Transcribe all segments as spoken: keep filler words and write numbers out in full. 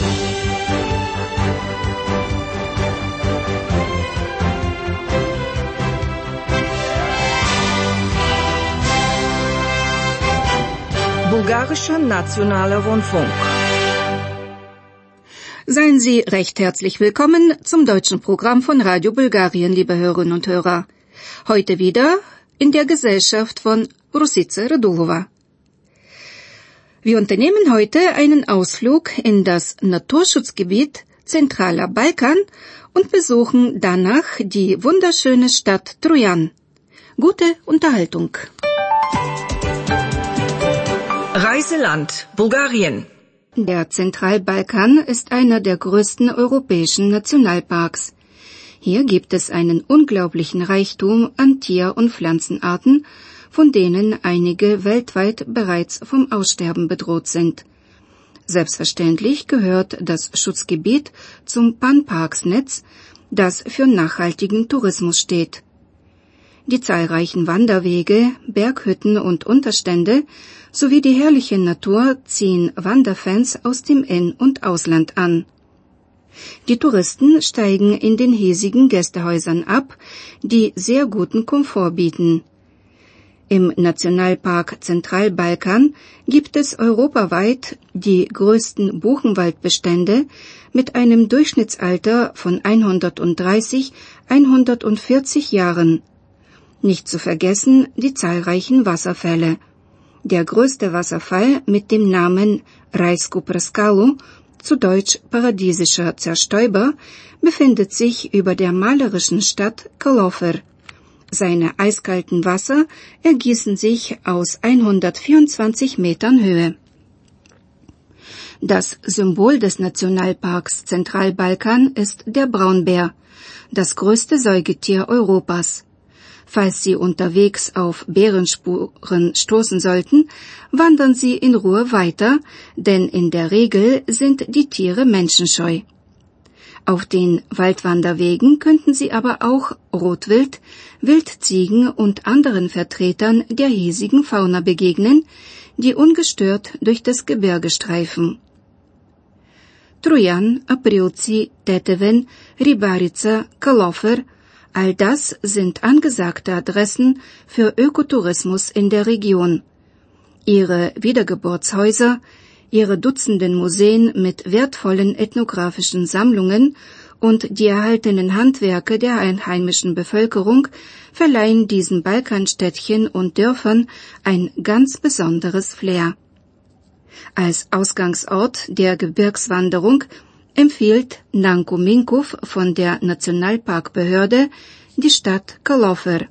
Bulgarischer Nationaler Rundfunk. Seien Sie recht herzlich willkommen zum deutschen Programm von Radio Bulgarien, liebe Hörerinnen und Hörer. Heute wieder in der Gesellschaft von Rusica Radulova. Wir unternehmen heute einen Ausflug in das Naturschutzgebiet Zentraler Balkan und besuchen danach die wunderschöne Stadt Trojan. Gute Unterhaltung. Reiseland Bulgarien. Der Zentralbalkan ist einer der größten europäischen Nationalparks. Hier gibt es einen unglaublichen Reichtum an Tier- und Pflanzenarten, von denen einige weltweit bereits vom Aussterben bedroht sind. Selbstverständlich gehört das Schutzgebiet zum Pan-Parks-Netz, das für nachhaltigen Tourismus steht. Die zahlreichen Wanderwege, Berghütten und Unterstände sowie die herrliche Natur ziehen Wanderfans aus dem In- und Ausland an. Die Touristen steigen in den hiesigen Gästehäusern ab, die sehr guten Komfort bieten. Im Nationalpark Zentralbalkan gibt es europaweit die größten Buchenwaldbestände mit einem Durchschnittsalter von hundertdreißig bis hundertvierzig Jahren. Nicht zu vergessen die zahlreichen Wasserfälle. Der größte Wasserfall mit dem Namen Rajsku Prskalu, zu Deutsch paradiesischer Zerstäuber, befindet sich über der malerischen Stadt Kalofer. Seine eiskalten Wasser ergießen sich aus hundertvierundzwanzig Metern Höhe. Das Symbol des Nationalparks Zentralbalkan ist der Braunbär, das größte Säugetier Europas. Falls Sie unterwegs auf Bärenspuren stoßen sollten, wandern Sie in Ruhe weiter, denn in der Regel sind die Tiere menschenscheu. Auf den Waldwanderwegen könnten Sie aber auch Rotwild, Wildziegen und anderen Vertretern der hiesigen Fauna begegnen, die ungestört durch das Gebirge streifen. Trojan, Aprilci, Teteven, Ribarica, Kalofer, all das sind angesagte Adressen für Ökotourismus in der Region. Ihre Wiedergeburtshäuser, ihre Dutzenden Museen mit wertvollen ethnografischen Sammlungen und die erhaltenen Handwerke der einheimischen Bevölkerung verleihen diesen Balkanstädtchen und Dörfern ein ganz besonderes Flair. Als Ausgangsort der Gebirgswanderung empfiehlt Nanku Minkov von der Nationalparkbehörde die Stadt Kalofer.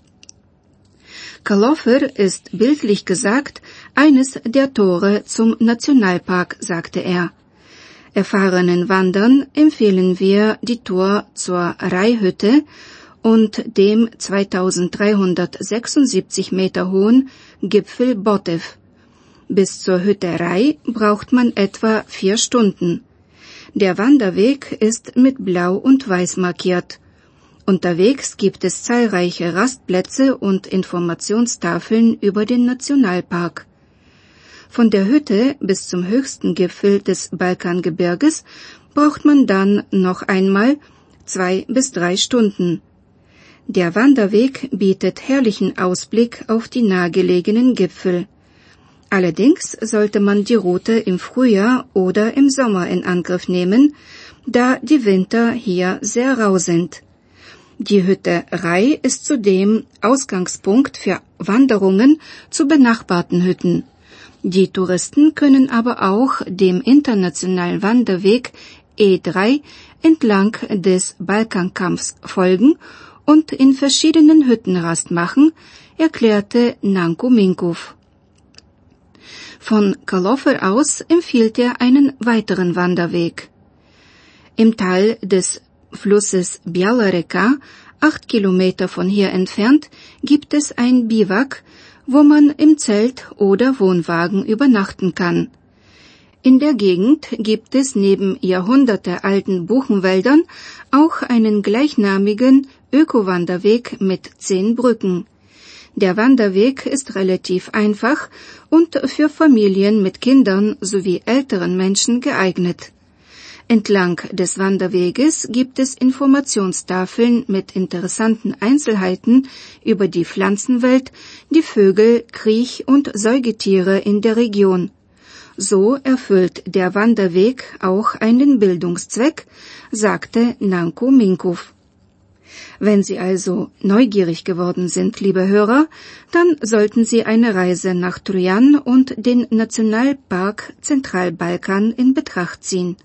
Kalofer ist bildlich gesagt eines der Tore zum Nationalpark, sagte er. Erfahrenen Wandern empfehlen wir die Tour zur Rai-Hütte und dem zweitausenddreihundertsechsundsiebzig Meter hohen Gipfel Botev. Bis zur Hütte Rai braucht man etwa vier Stunden. Der Wanderweg ist mit Blau und Weiß markiert. Unterwegs gibt es zahlreiche Rastplätze und Informationstafeln über den Nationalpark. Von der Hütte bis zum höchsten Gipfel des Balkangebirges braucht man dann noch einmal zwei bis drei Stunden. Der Wanderweg bietet herrlichen Ausblick auf die nahegelegenen Gipfel. Allerdings sollte man die Route im Frühjahr oder im Sommer in Angriff nehmen, da die Winter hier sehr rau sind. Die Hütte Rai ist zudem Ausgangspunkt für Wanderungen zu benachbarten Hütten. Die Touristen können aber auch dem internationalen Wanderweg E drei entlang des Balkankamms folgen und in verschiedenen Hütten Rast machen, erklärte Nanku Minkov. Von Kalofer aus empfiehlt er einen weiteren Wanderweg. Im Tal des Flusses Biała Reka, acht Kilometer von hier entfernt, gibt es ein Biwak, wo man im Zelt oder Wohnwagen übernachten kann. In der Gegend gibt es neben jahrhundertealten Buchenwäldern auch einen gleichnamigen Ökowanderweg mit zehn Brücken. Der Wanderweg ist relativ einfach und für Familien mit Kindern sowie älteren Menschen geeignet. Entlang des Wanderweges gibt es Informationstafeln mit interessanten Einzelheiten über die Pflanzenwelt, die Vögel, Kriech- und Säugetiere in der Region. So erfüllt der Wanderweg auch einen Bildungszweck, sagte Nanko Minkow. Wenn Sie also neugierig geworden sind, liebe Hörer, dann sollten Sie eine Reise nach Trojan und den Nationalpark Zentralbalkan in Betracht ziehen.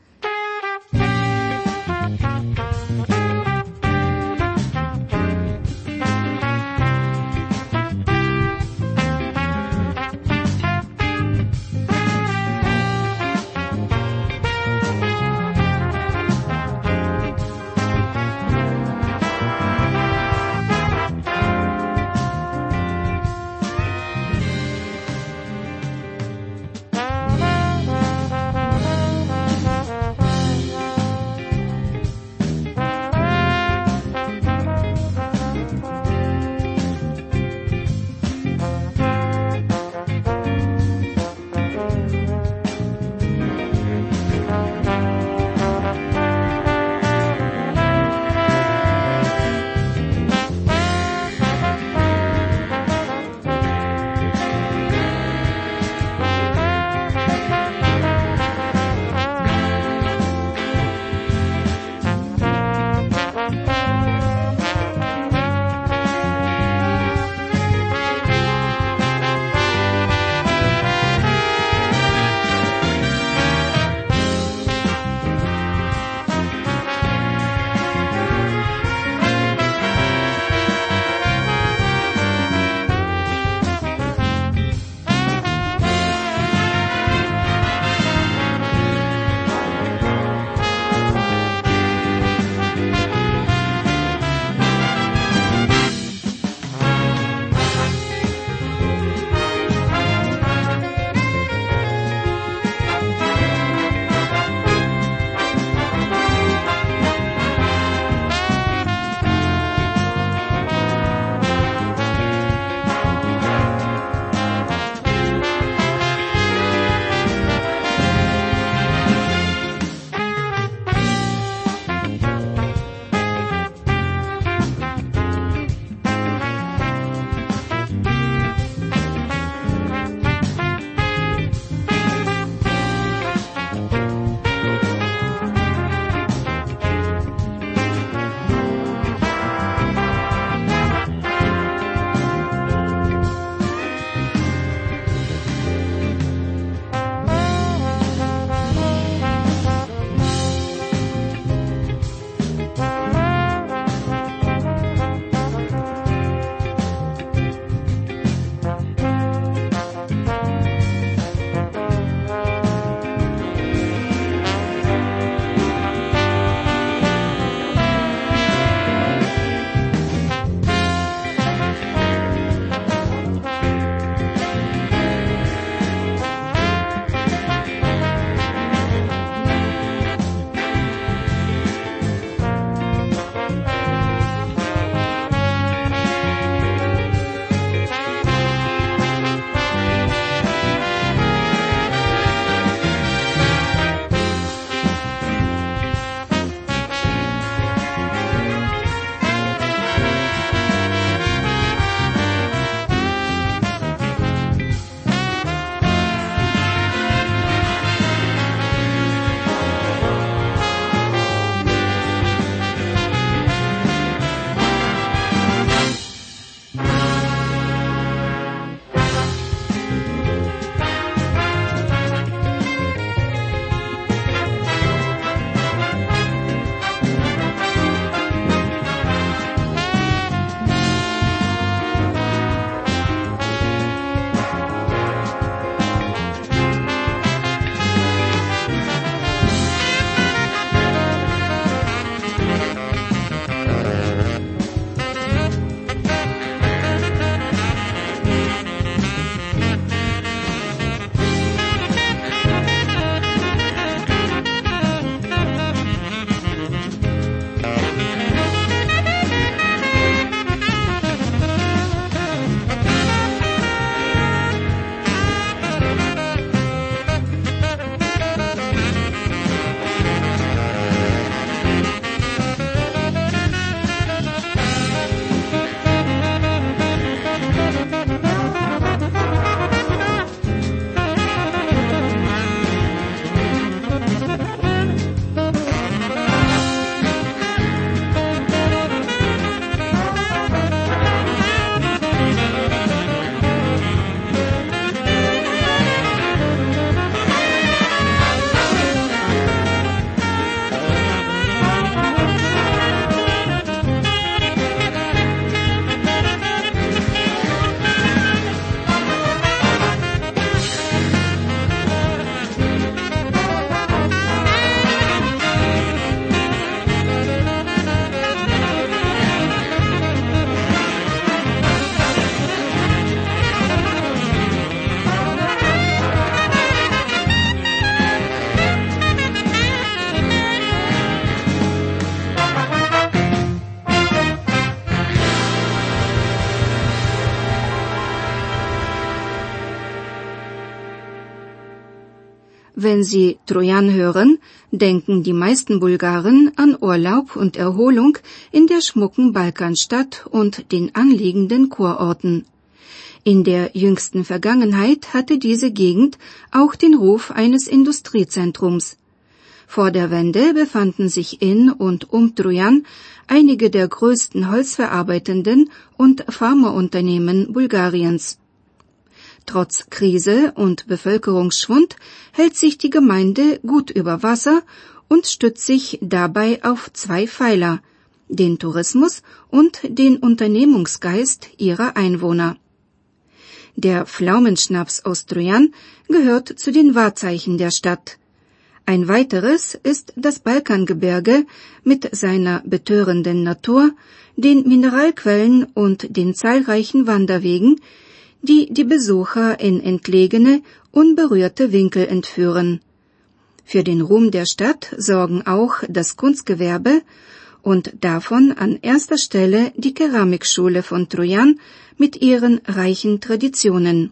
Wenn sie Trojan hören, denken die meisten Bulgaren an Urlaub und Erholung in der schmucken Balkanstadt und den anliegenden Kurorten. In der jüngsten Vergangenheit hatte diese Gegend auch den Ruf eines Industriezentrums. Vor der Wende befanden sich in und um Trojan einige der größten holzverarbeitenden und Pharmaunternehmen Bulgariens. Trotz Krise und Bevölkerungsschwund hält sich die Gemeinde gut über Wasser und stützt sich dabei auf zwei Pfeiler, den Tourismus und den Unternehmungsgeist ihrer Einwohner. Der Pflaumenschnaps aus Trojan gehört zu den Wahrzeichen der Stadt. Ein weiteres ist das Balkangebirge mit seiner betörenden Natur, den Mineralquellen und den zahlreichen Wanderwegen, die die Besucher in entlegene, unberührte Winkel entführen. Für den Ruhm der Stadt sorgen auch das Kunstgewerbe und davon an erster Stelle die Keramikschule von Trojan mit ihren reichen Traditionen.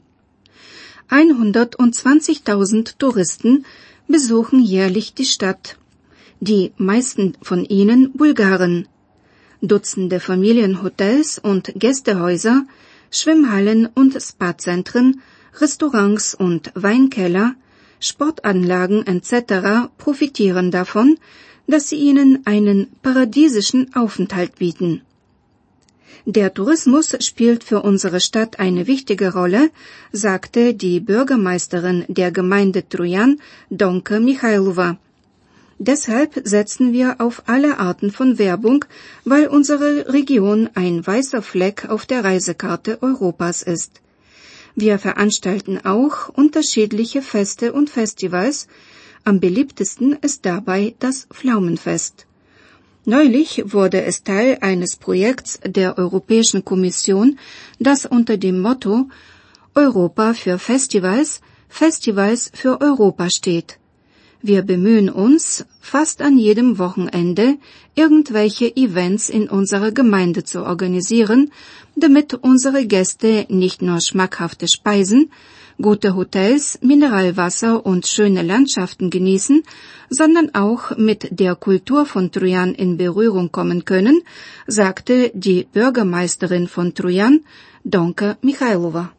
hundertzwanzigtausend Touristen besuchen jährlich die Stadt, die meisten von ihnen Bulgaren. Dutzende Familienhotels und Gästehäuser, Schwimmhallen und Spazentren, Restaurants und Weinkeller, Sportanlagen et cetera profitieren davon, dass sie ihnen einen paradiesischen Aufenthalt bieten. Der Tourismus spielt für unsere Stadt eine wichtige Rolle, sagte die Bürgermeisterin der Gemeinde Trojan, Donka Michailova. Deshalb setzen wir auf alle Arten von Werbung, weil unsere Region ein weißer Fleck auf der Reisekarte Europas ist. Wir veranstalten auch unterschiedliche Feste und Festivals. Am beliebtesten ist dabei das Pflaumenfest. Neulich wurde es Teil eines Projekts der Europäischen Kommission, das unter dem Motto Europa für Festivals, Festivals für Europa steht. Wir bemühen uns, fast an jedem Wochenende irgendwelche Events in unserer Gemeinde zu organisieren, damit unsere Gäste nicht nur schmackhafte Speisen, gute Hotels, Mineralwasser und schöne Landschaften genießen, sondern auch mit der Kultur von Trojan in Berührung kommen können, sagte die Bürgermeisterin von Trojan, Donka Michailova.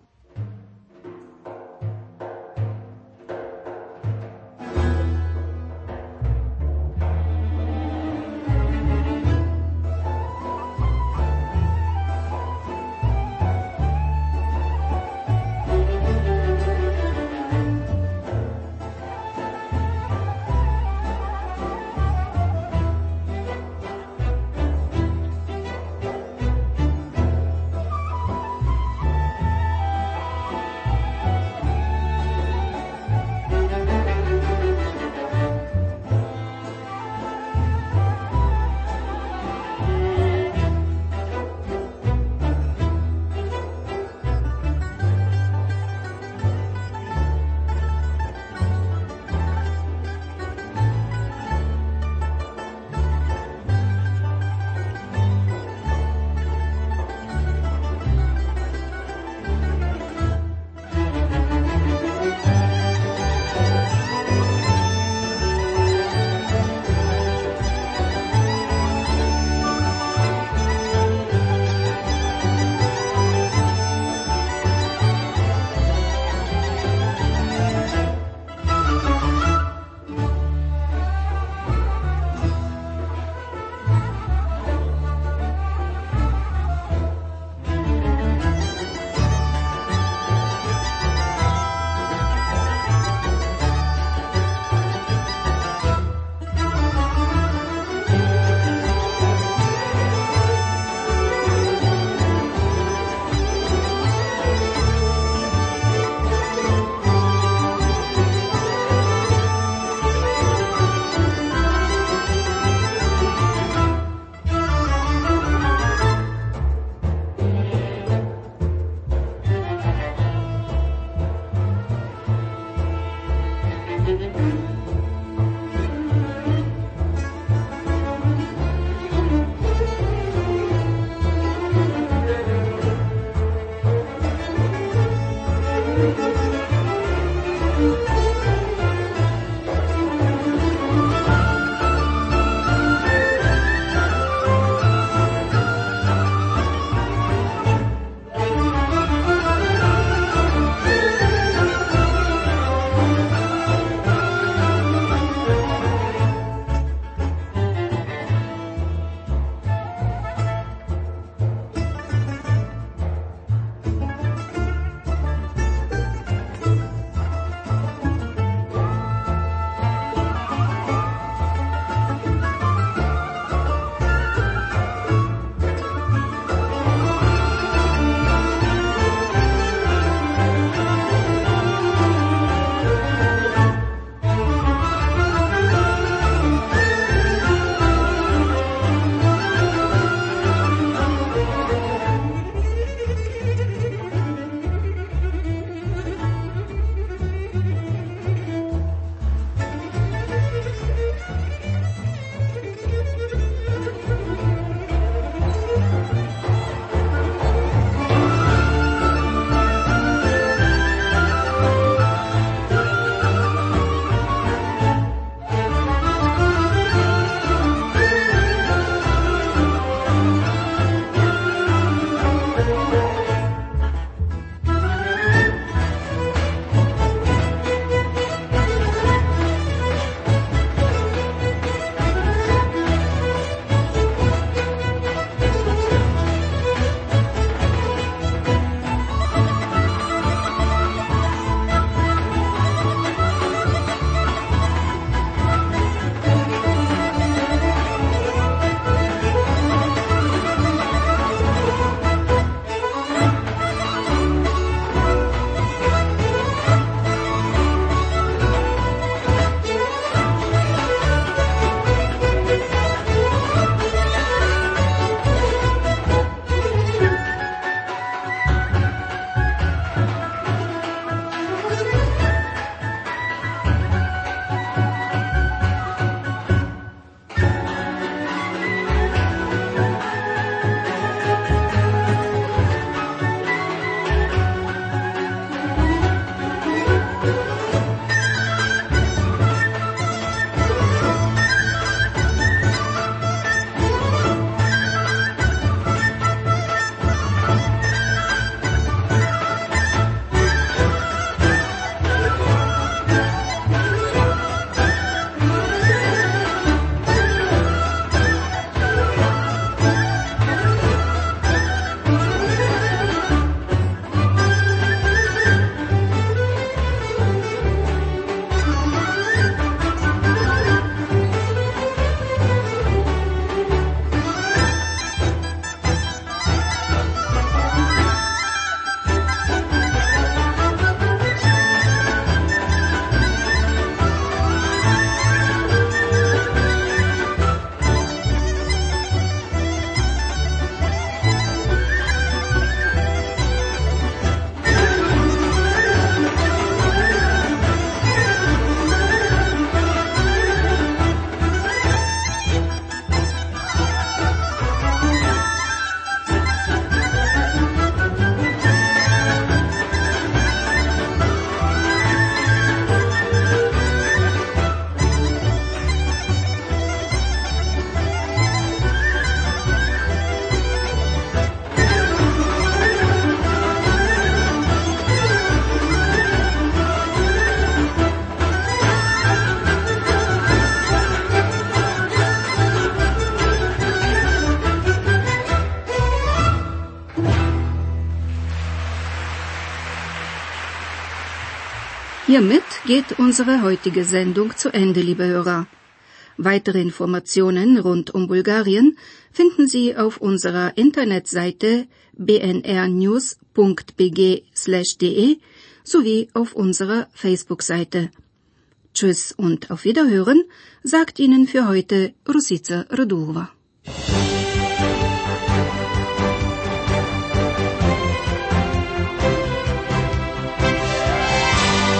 Hiermit geht unsere heutige Sendung zu Ende, liebe Hörer. Weitere Informationen rund um Bulgarien finden Sie auf unserer Internetseite b n r news punkt b g slash d e sowie auf unserer Facebook-Seite. Tschüss und auf Wiederhören, sagt Ihnen für heute Rusica Radulova.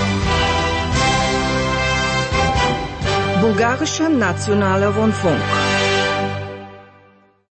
Bulgarischer Nationaler Rundfunk.